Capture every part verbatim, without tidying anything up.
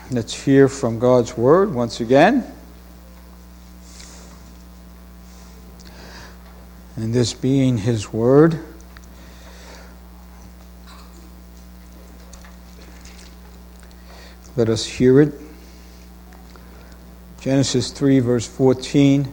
Let's hear from God's Word once again. And this being His Word, let us hear it. Genesis three, verse fourteen.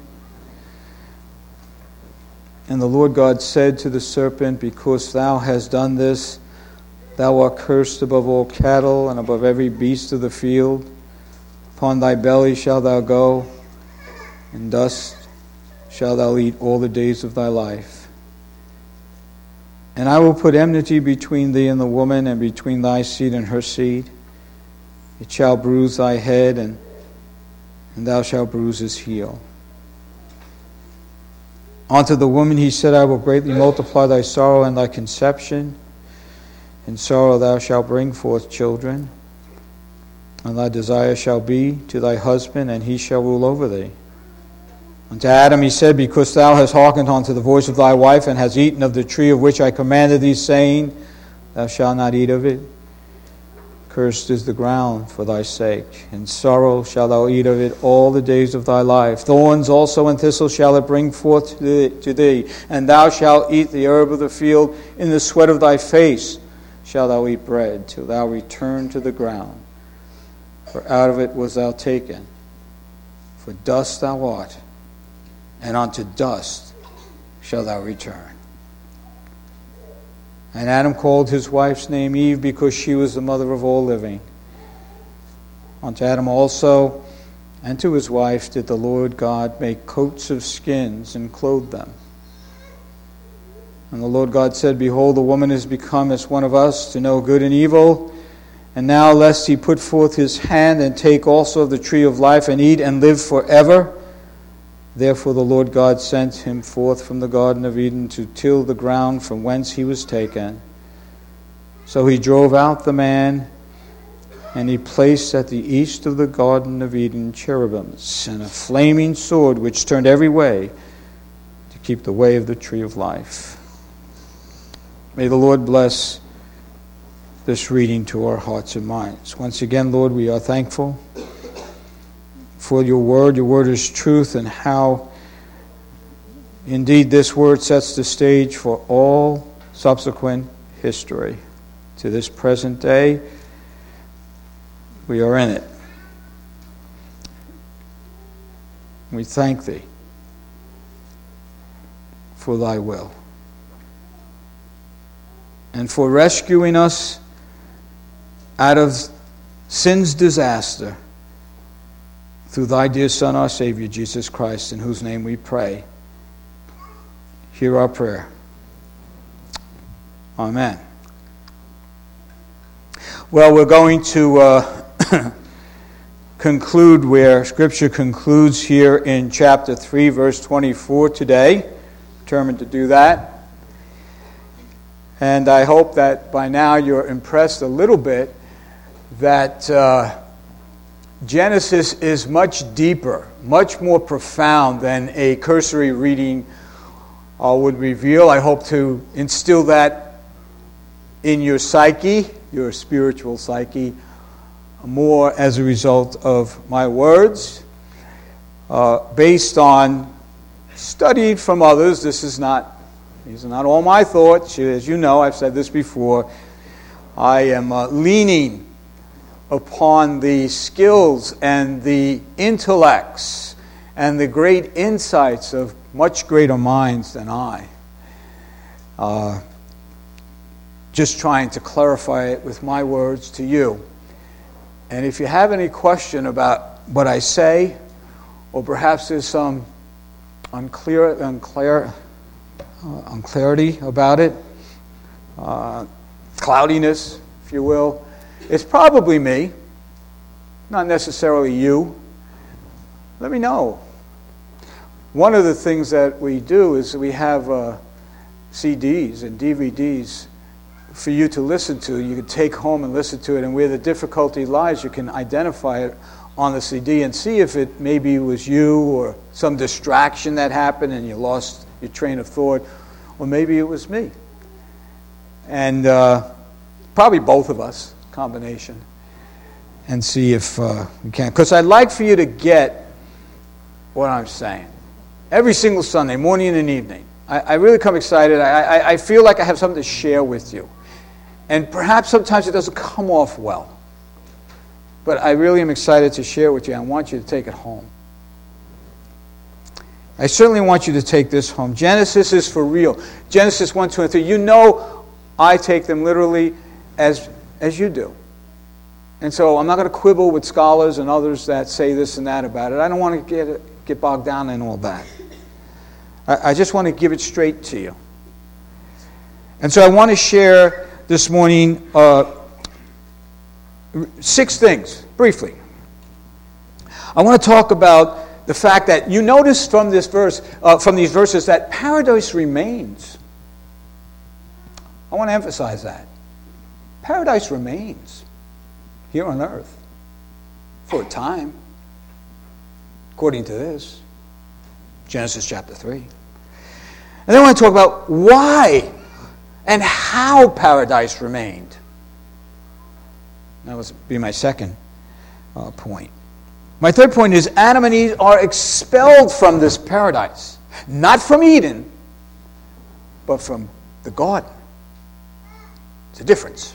And the Lord God said to the serpent, because thou hast done this, thou art cursed above all cattle and above every beast of the field. Upon thy belly shalt thou go, and dust shalt thou eat all the days of thy life. And I will put enmity between thee and the woman, and between thy seed and her seed. It shall bruise thy head, and, and thou shalt bruise his heel. Unto the woman he said, I will greatly multiply thy sorrow and thy conception. In sorrow thou shalt bring forth children, and thy desire shall be to thy husband, and he shall rule over thee. Unto Adam he said, because thou hast hearkened unto the voice of thy wife, and hast eaten of the tree of which I commanded thee, saying, thou shalt not eat of it. Cursed is the ground for thy sake. In sorrow shalt thou eat of it all the days of thy life. Thorns also and thistles shall it bring forth to thee, and thou shalt eat the herb of the field. In the sweat of thy face shalt thou eat bread, till thou return to the ground. For out of it was thou taken. For dust thou art, and unto dust shalt thou return. And Adam called his wife's name Eve, because she was the mother of all living. Unto Adam also and to his wife did the Lord God make coats of skins and clothe them. And the Lord God said, behold, the woman is become as one of us, to know good and evil. And now lest he put forth his hand and take also of the tree of life and eat and live forever. Therefore the Lord God sent him forth from the Garden of Eden to till the ground from whence he was taken. So he drove out the man, and he placed at the east of the Garden of Eden cherubims and a flaming sword which turned every way to keep the way of the tree of life. May the Lord bless this reading to our hearts and minds. Once again, Lord, we are thankful for your word. Your word is truth, and how indeed this word sets the stage for all subsequent history. To this present day, we are in it. We thank thee for thy will, and for rescuing us out of sin's disaster through thy dear Son, our Savior, Jesus Christ, in whose name we pray. Hear our prayer. Amen. Well, we're going to uh, conclude where Scripture concludes here in chapter three, verse twenty-four today. Determined to do that. And I hope that by now you're impressed a little bit that Uh, Genesis is much deeper, much more profound than a cursory reading uh, would reveal. I hope to instill that in your psyche, your spiritual psyche, more as a result of my words, uh, based on studied from others. This is not, these are not all my thoughts. As you know, I've said this before. I am uh, leaning upon the skills and the intellects and the great insights of much greater minds than I. Uh, just trying to clarify it with my words to you. And if you have any question about what I say, or perhaps there's some unclear, unclear, uh, unclarity about it, uh, cloudiness, if you will, it's probably me, not necessarily you. Let me know. One of the things that we do is we have uh, C Ds and D V Ds for you to listen to. You can take home and listen to it, and where the difficulty lies, you can identify it on the C D and see if it maybe was you or some distraction that happened and you lost your train of thought, or maybe it was me. And uh, probably both of us, combination. and see if uh, we can. Because I'd like for you to get what I'm saying. Every single Sunday, morning and evening. I, I really come excited. I, I, I feel like I have something to share with you. And perhaps sometimes it doesn't come off well. But I really am excited to share with you. I want you to take it home. I certainly want you to take this home. Genesis is for real. Genesis one, two, and three. You know I take them literally as, as you do. And so I'm not going to quibble with scholars and others that say this and that about it. I don't want to get, get bogged down in all that. I, I just want to give it straight to you. And so I want to share this morning uh, six things, briefly. I want to talk about the fact that you notice from this verse, uh, from these verses, that paradise remains. I want to emphasize that. Paradise remains here on earth for a time, according to this, Genesis chapter three. And then I want to talk about why and how paradise remained. That will be my second uh, point. My third point is Adam and Eve are expelled from this paradise. Not from Eden, but from the garden. It's a difference.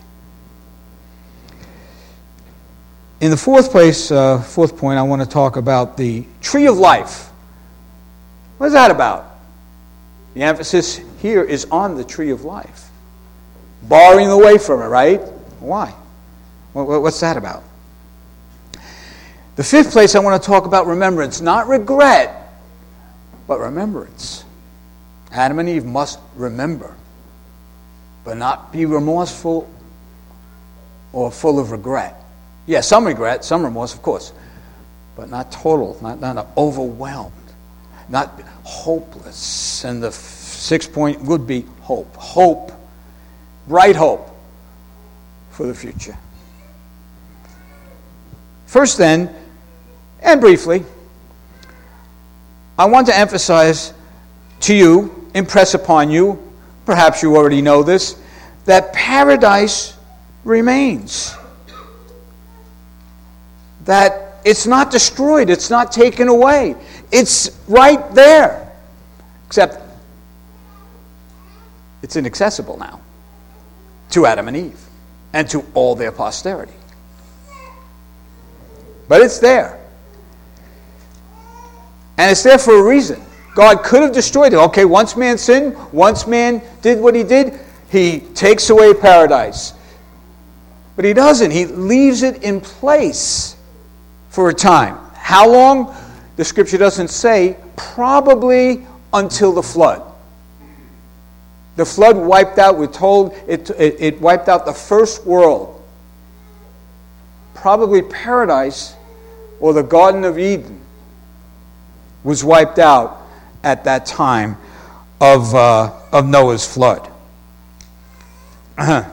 In the fourth place, uh, fourth point, I want to talk about the tree of life. What is that about? The emphasis here is on the tree of life. Barring away from it, right? Why? What's that about? The fifth place, I want to talk about remembrance. Not regret, but remembrance. Adam and Eve must remember, but not be remorseful or full of regret. Yeah, some regret, some remorse, of course, but not total, not, not overwhelmed, not hopeless. And the sixth point would be hope. Hope, bright hope for the future. First then, and briefly, I want to emphasize to you, impress upon you, perhaps you already know this, that paradise remains. That it's not destroyed, it's not taken away. It's right there. Except it's inaccessible now to Adam and Eve and to all their posterity. But it's there. And it's there for a reason. God could have destroyed it. Okay, once man sinned, once man did what he did, he takes away paradise. But he doesn't. He leaves it in place for a time. How long? The scripture doesn't say. Probably until the flood. The flood wiped out, we're told, it, it, it wiped out the first world. Probably paradise or the Garden of Eden was wiped out at that time of, uh, of Noah's flood. Uh-huh.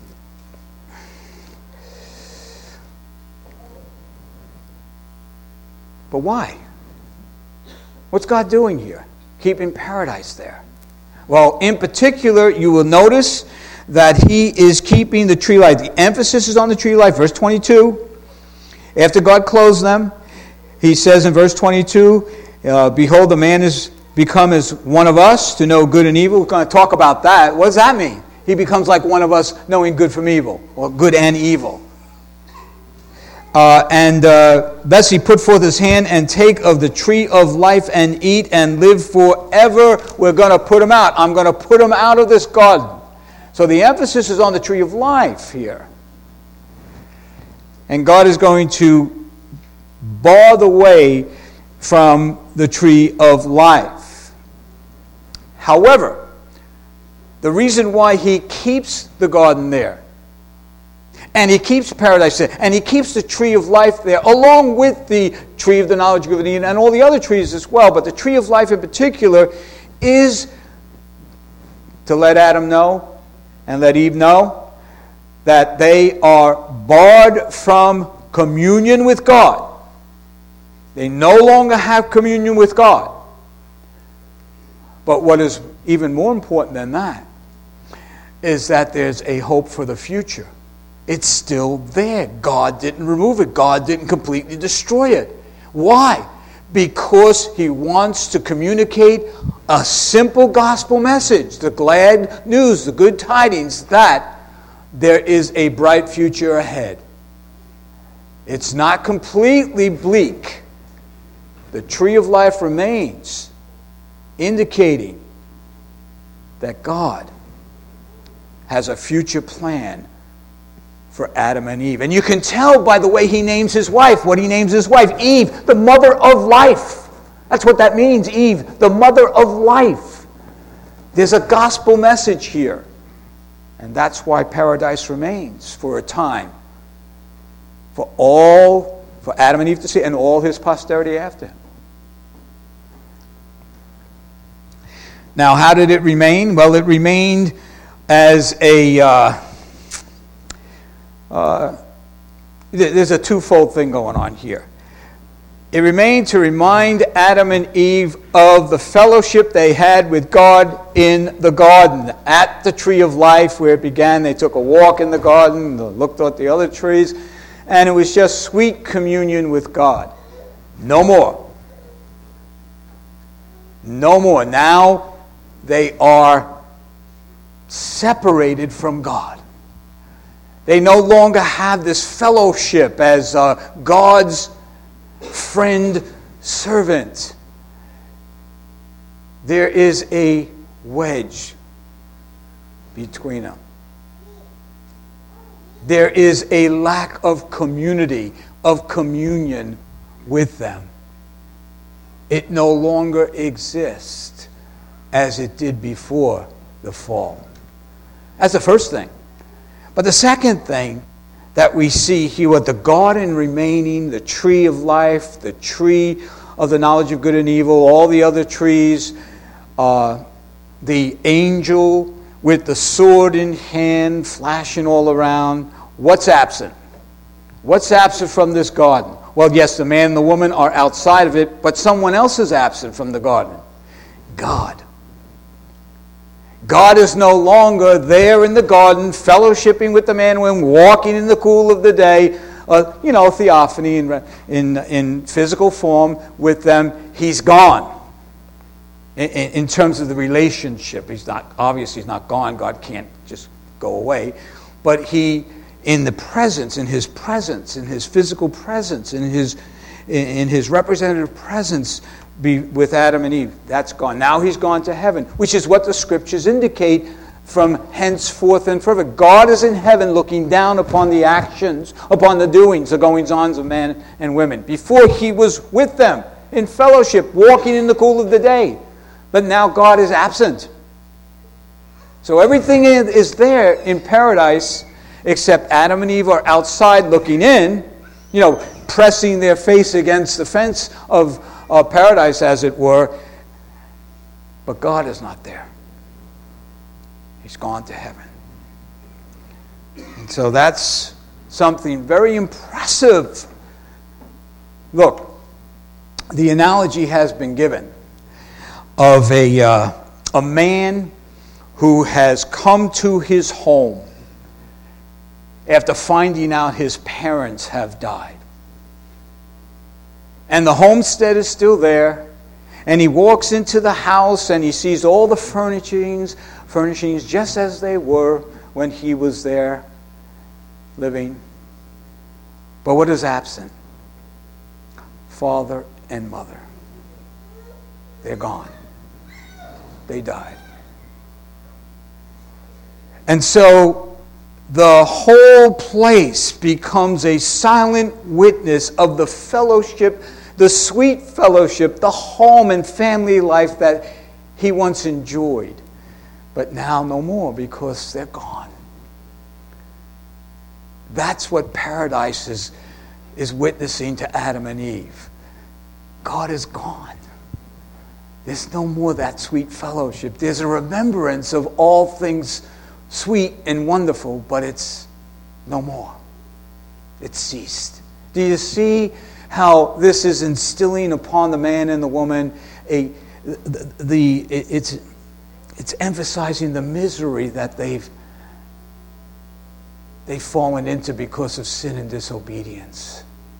But why? What's God doing here? Keeping paradise there. Well, in particular, you will notice that he is keeping the tree life. The emphasis is on the tree life. Verse twenty-two, after God clothes them, he says in verse twenty-two, uh, behold, the man is become as one of us to know good and evil. We're going to talk about that. What does that mean? He becomes like one of us, knowing good from evil, or good and evil. Uh, and uh, thus he put forth his hand and take of the tree of life and eat and live forever. We're going to put him out. I'm going to put him out of this garden. So the emphasis is on the tree of life here. And God is going to bar the way from the tree of life. However, the reason why he keeps the garden there, and he keeps paradise there, and he keeps the tree of life there, along with the tree of the knowledge of good and evil, and all the other trees as well. But the tree of life in particular is to let Adam know and let Eve know that they are barred from communion with God. They no longer have communion with God. But what is even more important than that is that there's a hope for the future. It's still there. God didn't remove it. God didn't completely destroy it. Why? Because he wants to communicate a simple gospel message, the glad news, the good tidings that there is a bright future ahead. It's not completely bleak. The tree of life remains, indicating that God has a future plan for Adam and Eve. And you can tell by the way he names his wife, what he names his wife, Eve, the mother of life. That's what that means, Eve, the mother of life. There's a gospel message here. And that's why paradise remains for a time. For all, for Adam and Eve to see, and all his posterity after him. Now, how did it remain? Well, it remained as a... Uh, Uh, there's a twofold thing going on here. It remained to remind Adam and Eve of the fellowship they had with God in the garden, at the tree of life where it began. They took a walk in the garden, looked at the other trees, and it was just sweet communion with God. No more. No more. Now they are separated from God. They no longer have this fellowship as uh, God's friend servant. There is a wedge between them. There is a lack of community, of communion with them. It no longer exists as it did before the fall. That's the first thing. But the second thing that we see here, with the garden remaining, the tree of life, the tree of the knowledge of good and evil, all the other trees, uh, the angel with the sword in hand, flashing all around. What's absent? What's absent from this garden? Well, yes, the man and the woman are outside of it, but someone else is absent from the garden. God. God is no longer there in the garden, fellowshipping with the man and woman, walking in the cool of the day, uh, you know, theophany in, in, in physical form with them. He's gone. In, in terms of the relationship, he's not, obviously he's not gone. God can't just go away. But he, in the presence, in his presence, in his physical presence, in his, in his representative presence, be with Adam and Eve. That's gone. Now he's gone to heaven, which is what the scriptures indicate from henceforth and forever. God is in heaven looking down upon the actions, upon the doings, the goings-ons of men and women. Before he was with them in fellowship, walking in the cool of the day. But now God is absent. So everything is there in paradise except Adam and Eve are outside looking in, you know, pressing their face against the fence of Uh, paradise, as it were, but God is not there. He's gone to heaven. And so that's something very impressive. Look, the analogy has been given of a, uh, a man who has come to his home after finding out his parents have died. And the homestead is still there. And he walks into the house and he sees all the furnishings, furnishings just as they were when he was there living. But what is absent? Father and mother. They're gone. They died. And so the whole place becomes a silent witness of the fellowship, the sweet fellowship, the home and family life that he once enjoyed. But now no more because they're gone. That's what paradise is, is witnessing to Adam and Eve. God is gone. There's no more that sweet fellowship. There's a remembrance of all things sweet and wonderful, but it's no more. It's ceased. Do you see how this is instilling upon the man and the woman a the, the it's it's emphasizing the misery that they've they've fallen into because of sin and disobedience.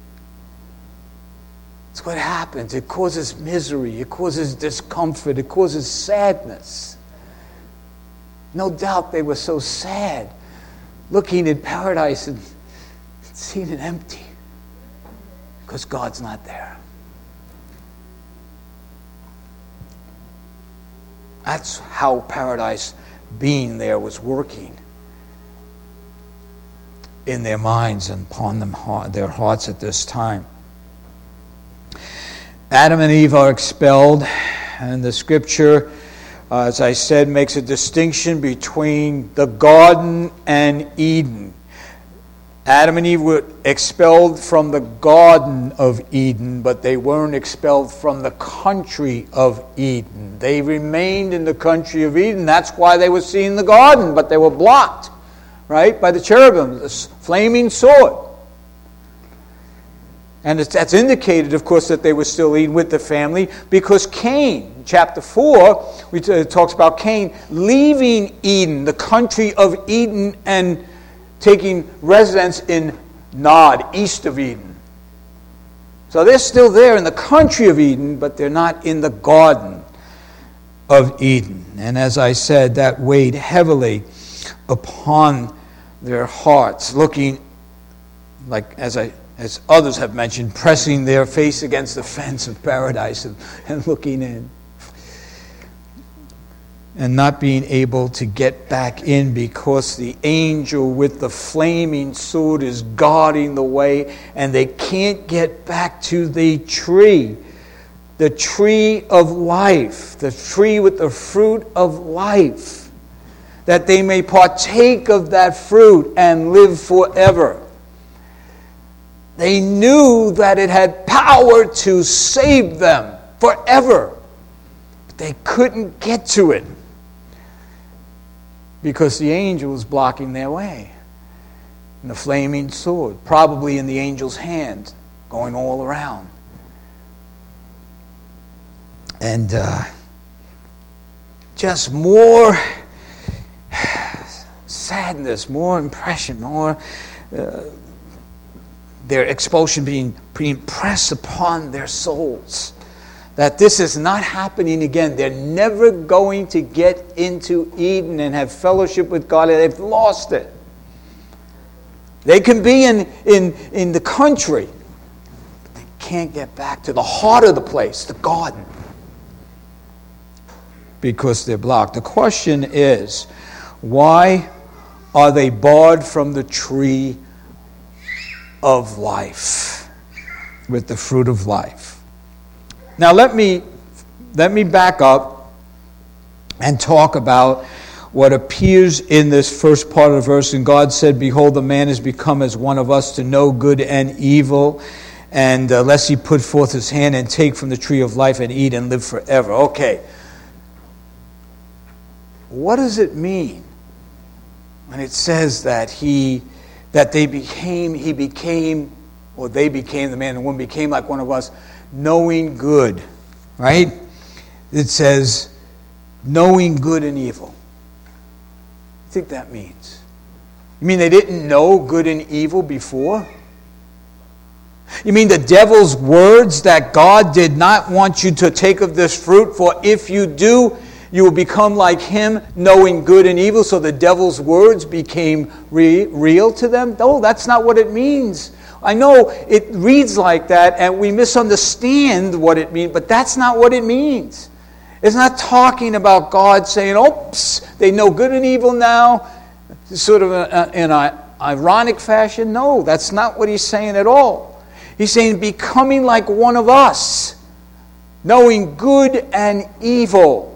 It's what happens. It causes misery. It causes discomfort. It causes sadness. No doubt they were so sad looking at paradise and seeing it empty because God's not there. That's how paradise being there was working in their minds and upon them, their hearts at this time. Adam and Eve are expelled, and the scripture, uh, as I said, makes a distinction between the garden and Eden. Adam and Eve were expelled from the Garden of Eden, but they weren't expelled from the country of Eden. They remained in the country of Eden. That's why they were seeing the garden, but they were blocked, right, by the cherubim, the flaming sword. And that's indicated, of course, that they were still Eden with the family, because Cain, chapter four, we t- talks about Cain leaving Eden, the country of Eden, and taking residence in Nod, east of Eden. So they're still there in the country of Eden, but they're not in the garden of Eden. And as I said, that weighed heavily upon their hearts, looking like, as I as others have mentioned, pressing their face against the fence of paradise and, and looking in. And not being able to get back in because the angel with the flaming sword is guarding the way, and they can't get back to the tree. The tree of life, the tree with the fruit of life, that they may partake of that fruit and live forever. They knew that it had power to save them forever, but they couldn't get to it because the angel was blocking their way. And the flaming sword, probably in the angel's hand, going all around. And uh, just more sadness, more impression, more uh, their expulsion being, being pressed upon their souls. That this is not happening again. They're never going to get into Eden and have fellowship with God. They've lost it. They can be in, in, in the country, but they can't get back to the heart of the place, the garden, because they're blocked. The question is, why are they barred from the tree of life, with the fruit of life? Now let me let me back up and talk about what appears in this first part of the verse. And God said, "Behold, the man is become as one of us to know good and evil, and uh, lest he put forth his hand and take from the tree of life and eat and live forever." Okay. What does it mean when it says that he that they became, he became, or they became, the man and woman became like one of us, knowing good, right? It says, knowing good and evil. What do you think that means? You mean they didn't know good and evil before? You mean the devil's words that God did not want you to take of this fruit, for if you do, you will become like him, knowing good and evil? So the devil's words became re- real to them? No, that's not what it means. I know it reads like that and we misunderstand what it means, but that's not what it means. It's not talking about God saying, oops, they know good and evil now, sort of a, a, in an ironic fashion. No, that's not what he's saying at all. He's saying becoming like one of us, knowing good and evil.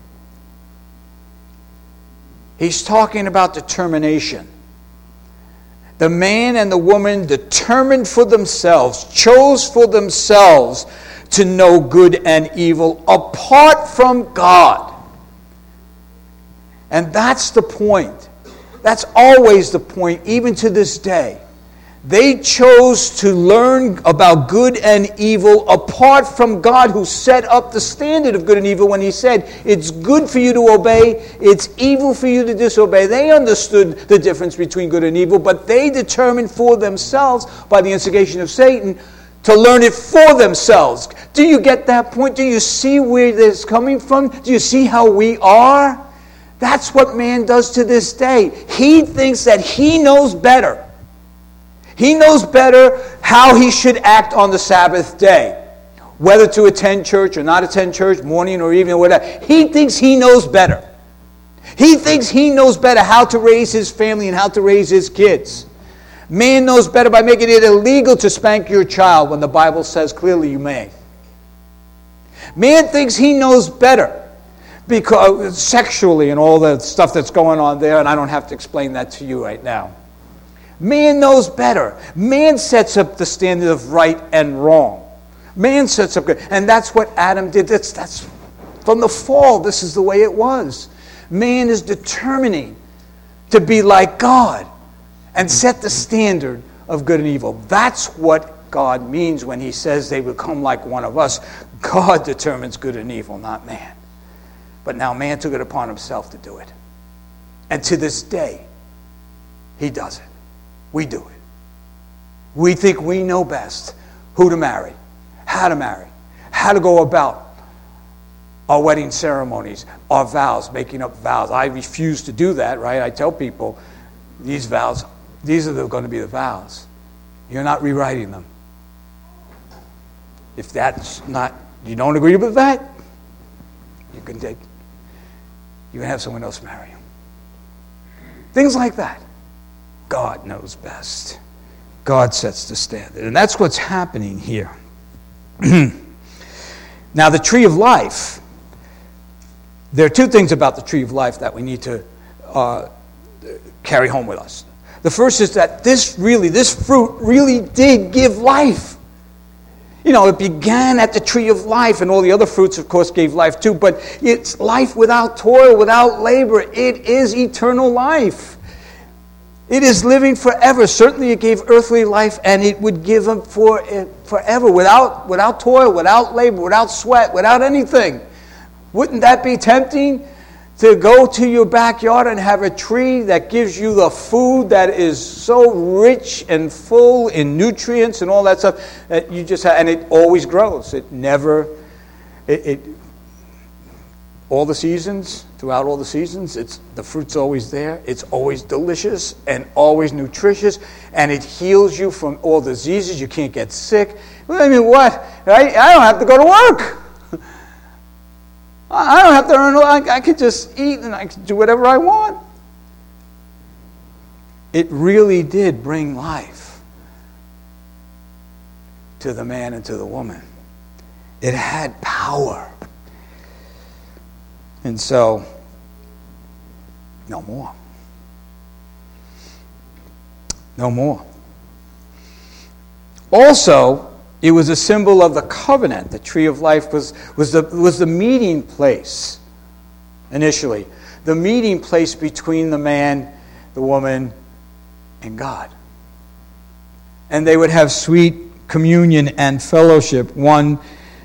He's talking about determination. The man and the woman determined for themselves, chose for themselves to know good and evil apart from God. And that's the point. That's always the point, even to this day. They chose to learn about good and evil apart from God, who set up the standard of good and evil when he said, it's good for you to obey, it's evil for you to disobey. They understood the difference between good and evil, but they determined for themselves, by the instigation of Satan, to learn it for themselves. Do you get that point? Do you see where this is coming from? Do you see how we are? That's what man does to this day. He thinks that he knows better. He knows better how he should act on the Sabbath day. Whether to attend church or not attend church, morning or evening or whatever. He thinks he knows better. He thinks he knows better how to raise his family and how to raise his kids. Man knows better by making it illegal to spank your child when the Bible says clearly you may. Man thinks he knows better because sexually and all the stuff that's going on there, and I don't have to explain that to you right now. Man knows better. Man sets up the standard of right and wrong. Man sets up good. And that's what Adam did. That's, that's from the fall. This is the way it was. Man is determining to be like God and set the standard of good and evil. That's what God means when he says they become like one of us. God determines good and evil, not man. But now man took it upon himself to do it. And to this day, he does it. We do it. We think we know best who to marry, how to marry, how to go about our wedding ceremonies, our vows, making up vows. I refuse to do that, right? I tell people, these vows, these are going to be the vows. You're not rewriting them. If that's not, you don't agree with that, you can take, you can have someone else marry you. Things like that. God knows best. God sets the standard. And that's what's happening here. Now, the tree of life. There are two things about the tree of life that we need to uh, carry home with us. The first is that this really, this fruit really did give life. You know, it began at the tree of life, and all the other fruits, of course, gave life too. But it's life without toil, without labor. It is eternal life. It is living forever. Certainly it gave earthly life, and it would give them for forever, without, without toil, without labor, without sweat, without anything. Wouldn't that be tempting to go to your backyard and have a tree that gives you the food that is so rich and full in nutrients and all that stuff that you just have, and it always grows. It never, it, it all the seasons, throughout all the seasons, it's the fruit's always there. It's always delicious and always nutritious, and it heals you from all diseases. You can't get sick. I mean, what? Right? I don't have to go to work. I don't have to earn. I, I could just eat and I could do whatever I want. It really did bring life to the man and to the woman. It had power. And so, no more. No more. Also, it was a symbol of the covenant. The tree of life was, was, the, was the meeting place, initially. The meeting place between the man, the woman, and God. And they would have sweet communion and fellowship one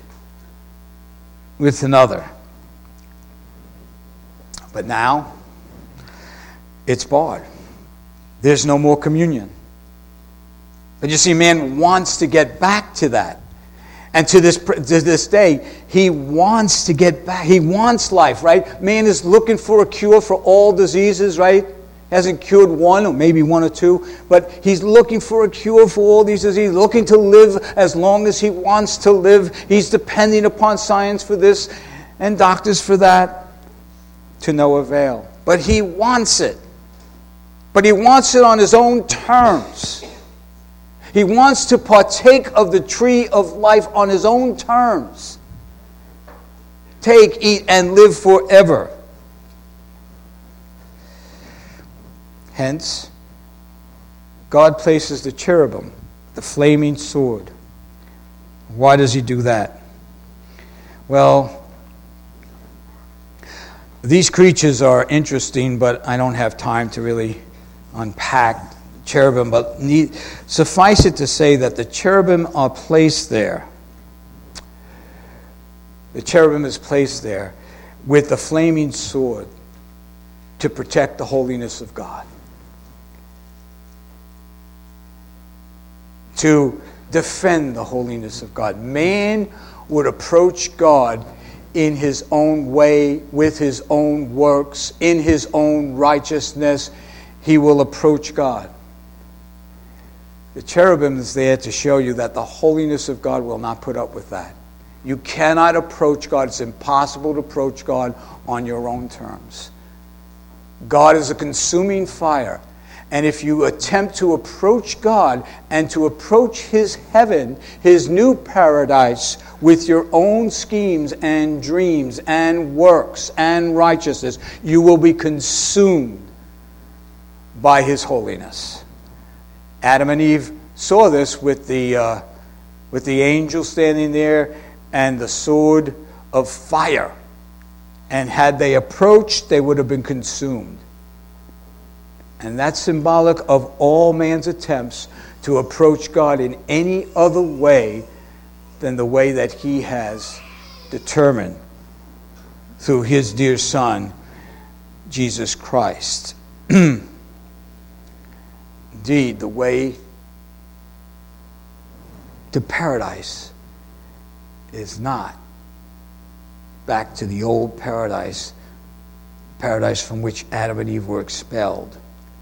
with another. But now, it's barred. There's no more communion. But you see, man wants to get back to that. And to this, to this day, he wants to get back. He wants life, right? Man is looking for a cure for all diseases, right? He hasn't cured one, or maybe one or two. But he's looking for a cure for all these diseases. He's looking to live as long as he wants to live. He's depending upon science for this and doctors for that. To no avail. But he wants it. But he wants it on his own terms. He wants to partake of the tree of life on his own terms. Take, eat, and live forever. Hence, God places the cherubim, the flaming sword. Why does he do that? Well, these creatures are interesting, but I don't have time to really unpack cherubim, but need, suffice it to say that the cherubim are placed there. The cherubim is placed there with the flaming sword to protect the holiness of God, to defend the holiness of God. Man would approach God in his own way, with his own works, in his own righteousness. He will approach God. The cherubim is there to show you that the holiness of God will not put up with that. You cannot approach God. It's impossible to approach God on your own terms. God is a consuming fire. And if you attempt to approach God and to approach his heaven, his new paradise, with your own schemes and dreams and works and righteousness, you will be consumed by his holiness. Adam and Eve saw this with the uh, with the angel standing there and the sword of fire. And had they approached, they would have been consumed. And that's symbolic of all man's attempts to approach God in any other way than the way that he has determined through his dear Son, Jesus Christ. Indeed, the way to paradise is not back to the old paradise, paradise from which Adam and Eve were expelled.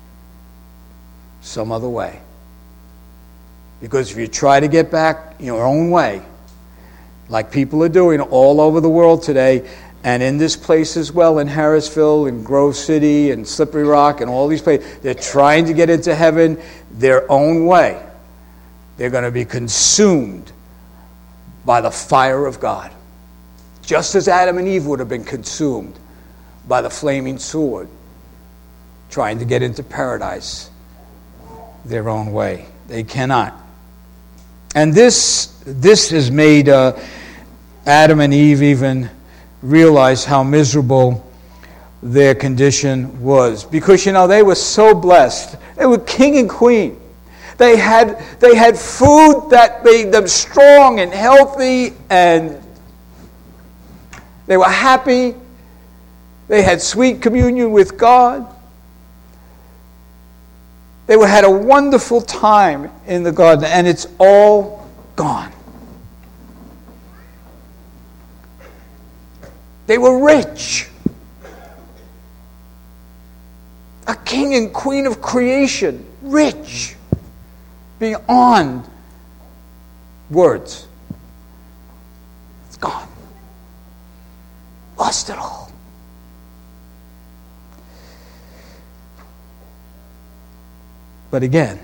Some other way. Because if you try to get back your own way, like people are doing all over the world today, and in this place as well, in Harrisville, in Grove City, and Slippery Rock, and all these places, they're trying to get into heaven their own way. They're going to be consumed by the fire of God. Just as Adam and Eve would have been consumed by the flaming sword, trying to get into paradise their own way. They cannot. And this this has made uh, Adam and Eve even realize how miserable their condition was. Because, you know, they were so blessed. They were king and queen. They had they had food that made them strong and healthy, and they were happy. They had sweet communion with God. They had a wonderful time in the garden, and it's all gone. They were rich. A king and queen of creation, rich beyond words. It's gone. Lost it all. But again,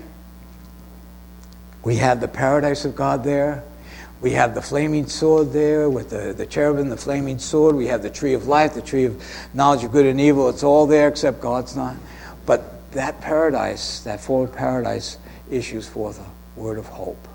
we have the paradise of God there. We have the flaming sword there with the, the cherubim, the flaming sword. We have the tree of life, the tree of knowledge of good and evil. It's all there except God's not. But that paradise, that forward paradise, issues forth a word of hope.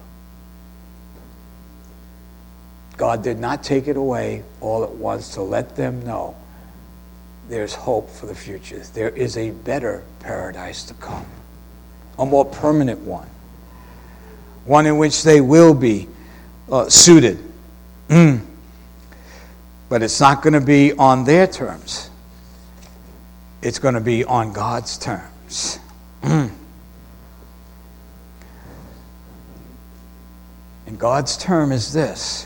God did not take it away all at once to let them know there's hope for the future. There is a better paradise to come. A more permanent one. One in which they will be uh, suited. Mm. But it's not going to be on their terms. It's going to be on God's terms. Mm. And God's term is this: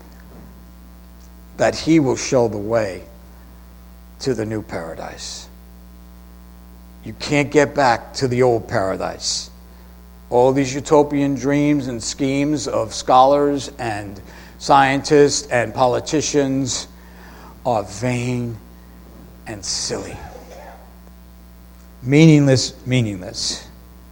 that he will show the way to the new paradise. You can't get back to the old paradise. All these utopian dreams and schemes of scholars and scientists and politicians are vain and silly. Meaningless, meaningless.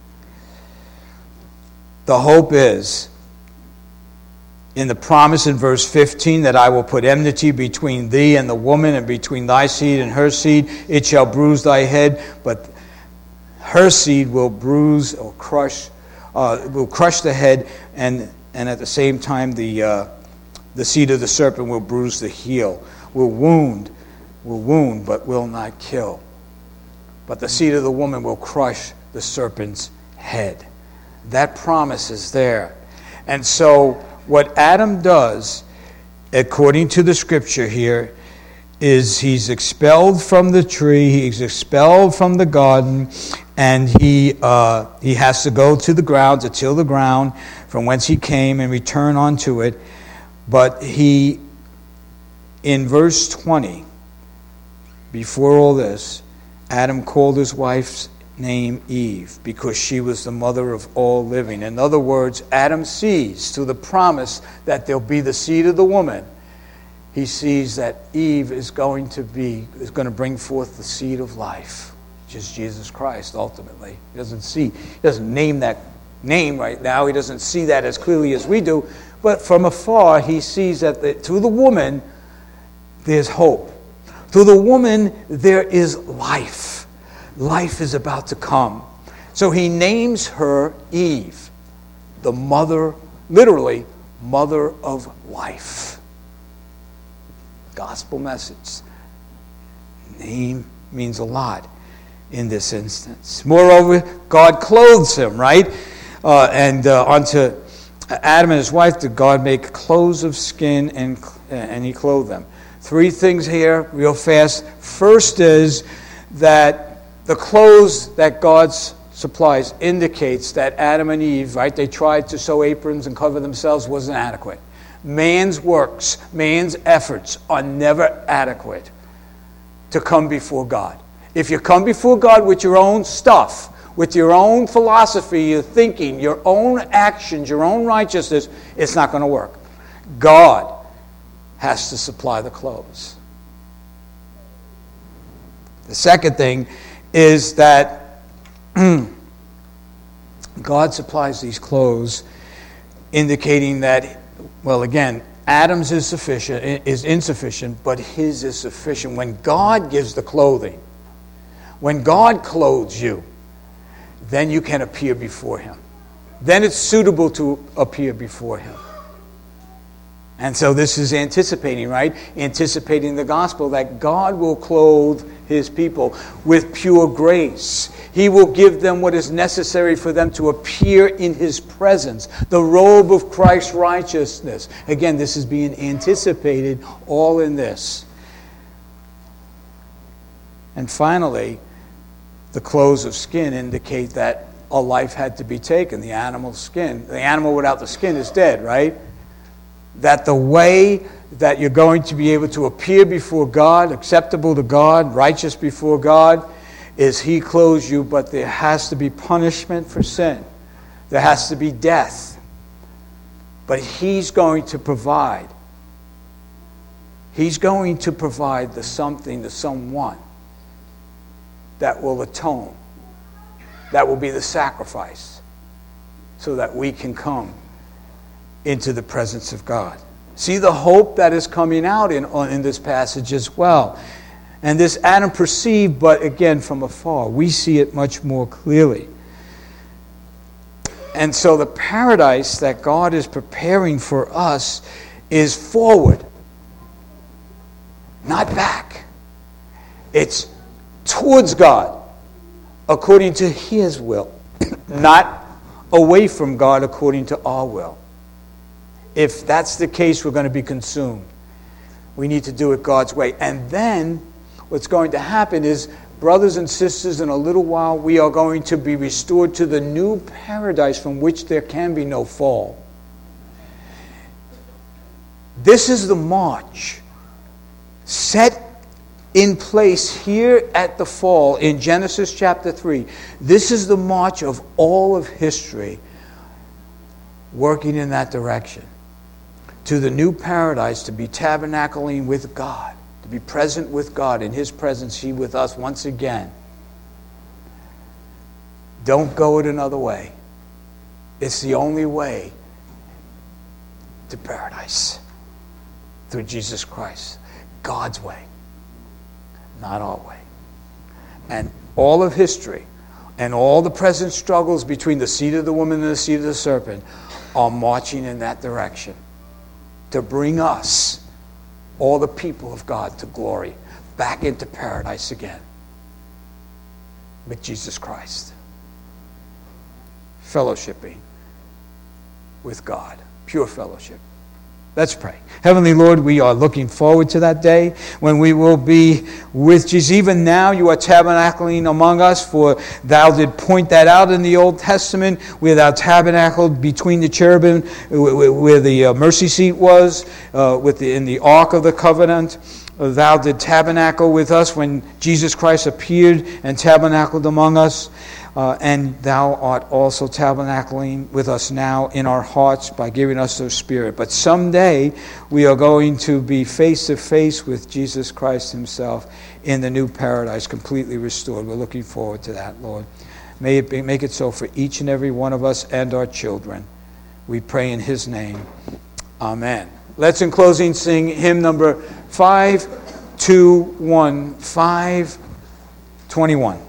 The hope is in the promise in verse fifteen that I will put enmity between thee and the woman, and between thy seed and her seed. It shall bruise thy head, but her seed will bruise or crush, uh, will crush the head, and and at the same time the uh, the seed of the serpent will bruise the heel, will wound, will wound, but will not kill. But the seed of the woman will crush the serpent's head. That promise is there. And so what Adam does, according to the scripture here, is he's expelled from the tree, he's expelled from the garden, and he uh, he has to go to the ground to till the ground from whence he came and return unto it. But he, in verse twenty, before all this, Adam called his wife's name Eve because she was the mother of all living. In other words, Adam sees through the promise that there'll be the seed of the woman. He sees that Eve is going to be is going to bring forth the seed of life, which is Jesus Christ ultimately. He doesn't see, he doesn't name that name right now. He doesn't see that as clearly as we do. But from afar, he sees that the, through the woman, there's hope. Through the woman, there is life. Life is about to come. So he names her Eve, the mother, literally, mother of life. Gospel message. Name means a lot in this instance. Moreover, God clothes him, right? Uh, and uh, unto Adam and his wife did God make clothes of skin, and and he clothed them. Three things here, real fast. First is that the clothes that God supplies indicates that Adam and Eve, right, they tried to sew aprons and cover themselves, wasn't adequate. Man's works, man's efforts are never adequate to come before God. If you come before God with your own stuff, with your own philosophy, your thinking, your own actions, your own righteousness, it's not going to work. God has to supply the clothes. The second thing is that God supplies these clothes, indicating that, well, again, Adam's is sufficient, is insufficient, but his is sufficient. When God gives the clothing, when God clothes you, then you can appear before him. Then it's suitable to appear before him. And so this is anticipating, right? Anticipating the gospel that God will clothe his people with pure grace. He will give them what is necessary for them to appear in his presence. The robe of Christ's righteousness. Again, this is being anticipated all in this. And finally, the clothes of skin indicate that a life had to be taken. The animal skin. The animal without the skin is dead, right? That the way that you're going to be able to appear before God, acceptable to God, righteous before God, is he clothes you, but there has to be punishment for sin. There has to be death. But he's going to provide. He's going to provide the something, the someone that will atone. That will be the sacrifice so that we can come into the presence of God. See the hope that is coming out in, in this passage as well. And this Adam perceived, but again from afar. We see it much more clearly. And so the paradise that God is preparing for us is forward, not back. It's towards God, according to his will, not away from God according to our will. If that's the case, we're going to be consumed. We need to do it God's way. And then what's going to happen is, brothers and sisters, in a little while, we are going to be restored to the new paradise from which there can be no fall. This is the march set in place here at the fall in Genesis chapter three. This is the march of all of history working in that direction. To the new paradise, to be tabernacling with God, to be present with God, in his presence, he with us once again. Don't go it another way. It's the only way to paradise, through Jesus Christ. God's way, not our way. And all of history and all the present struggles between the seed of the woman and the seed of the serpent are marching in that direction, to bring us, all the people of God, to glory, back into paradise again with Jesus Christ. fellowshipping with God. Pure fellowship. Let's pray. Heavenly Lord, we are looking forward to that day when we will be with Jesus. Even now you are tabernacling among us, for thou did point that out in the Old Testament, where thou tabernacled between the cherubim, where the uh, mercy seat was, uh, with the, in the Ark of the Covenant. Thou did tabernacle with us when Jesus Christ appeared and tabernacled among us. Uh, and thou art also tabernacling with us now in our hearts by giving us the Spirit. But someday we are going to be face to face with Jesus Christ himself in the new paradise, completely restored. We're looking forward to that, Lord. May it be, make it so for each and every one of us and our children. We pray in his name. Amen. Let's in closing sing hymn number five two one, five twenty-one.